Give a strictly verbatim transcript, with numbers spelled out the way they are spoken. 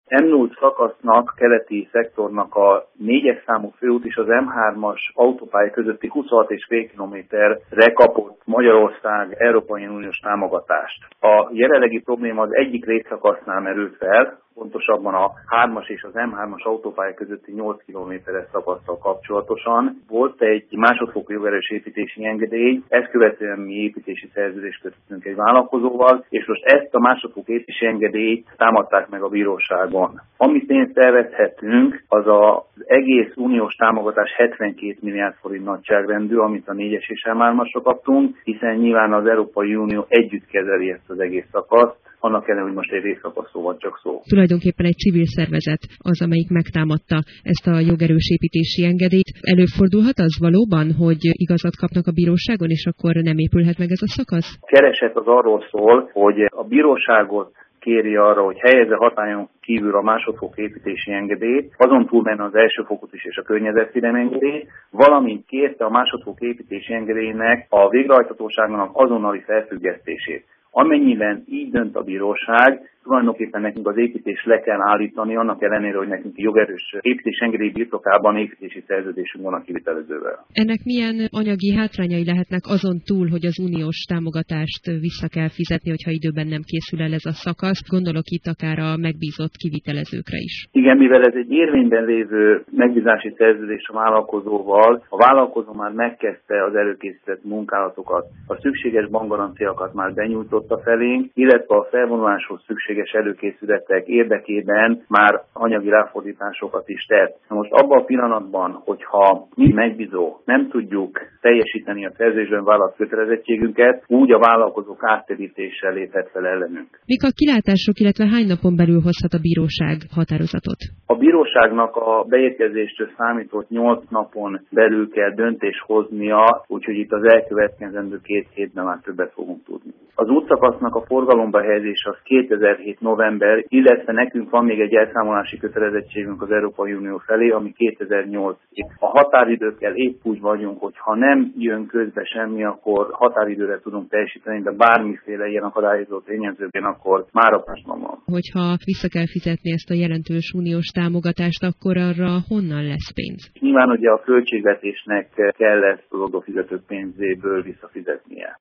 em nulla szakasznak, keleti szektornak a négyes számú főút és az em hármas autópálya közötti huszonhat egész öt kilométerre kapott Magyarország Európai Uniós támogatást. A jelenlegi probléma az egyik részszakasznál merült fel, pontosabban a hármas és az em hármas autópálya közötti nyolc kilométeres szakasszal kapcsolatosan. Volt egy másodfokú jogerős építési engedély, ezt követően mi építési szerződést kötöttünk egy vállalkozóval, és most ezt a másodfokú építési engedélyt támadták meg a bíróságon. Amit pénzt elvethetünk, az az egész uniós támogatás hetvenkét milliárd forint nagyságrendű, amit a négyes és em hármasra kaptunk, hiszen nyilván az Európai Unió együtt kezeli ezt az egész szakaszt, annak ellenére, hogy most egy részszakaszról van csak szó. Tulajdonképpen egy civil szervezet az, amelyik megtámadta ezt a jogerős építési engedélyt. Előfordulhat az valóban, hogy igazat kapnak a bíróságon, és akkor nem épülhet meg ez a szakasz? A kereset az arról szól, hogy a bíróságot kéri arra, hogy helyezze hatályon kívül a másodfokú építési engedélyt, azon túlmenve az elsőfokút is és a környezetvédelmi engedélyt, valamint kérte a másodfokú építési engedélynek a végrehajthatóságnak azonnali felfüggesztését. Amennyiben így dönt a bíróság, tulajdonképpen nekünk az építést le kell állítani, annak ellenére, hogy nekünk jogerős építési engedély birtokában építési szerződésünk van a kivitelezővel. Ennek milyen anyagi hátrányai lehetnek azon túl, hogy az uniós támogatást vissza kell fizetni, hogyha időben nem készül el ez a szakasz? Gondolok itt akár a megbízott kivitelezőkre is. Igen, mivel ez egy érvényben lévő megbízási szerződés a vállalkozóval, a vállalkozó már megkezdte az előkészített munkálatokat, a szükséges bankgaranciákat már benyújtotta felénk, illetve a felvonuláshoz szükséges előkészületek érdekében már anyagi ráfordításokat is tett. Na most abban a pillanatban, hogyha mi megbízó nem tudjuk teljesíteni a szerződésben vállalt kötelezettségünket, úgy a vállalkozók áttérítéssel léphet fel ellenünk. Mik a kilátások, illetve hány napon belül hozhat a bíróság határozatot? A bíróságnak a beérkezéstől számított nyolc napon belül kell döntést hoznia, úgyhogy itt az elkövetkezendő két hétben már többet fogunk tudni. Az útszakasznak a forgalomba helyezése az kétezer-hét november, illetve nekünk van még egy elszámolási kötelezettségünk az Európai Unió felé, ami kétezer-nyolc. A határidőkkel épp úgy vagyunk, hogy ha nem jön közbe semmi, akkor határidőre tudunk teljesíteni, de bármiféle ilyen akadályozó tényezőben akkor már a pásban van. Hogyha vissza kell fizetni ezt a jelentős uniós támogatást, akkor arra honnan lesz pénz? Nyilván ugye a költségvetésnek kell ezt az adófizetők pénzéből visszafizetnie.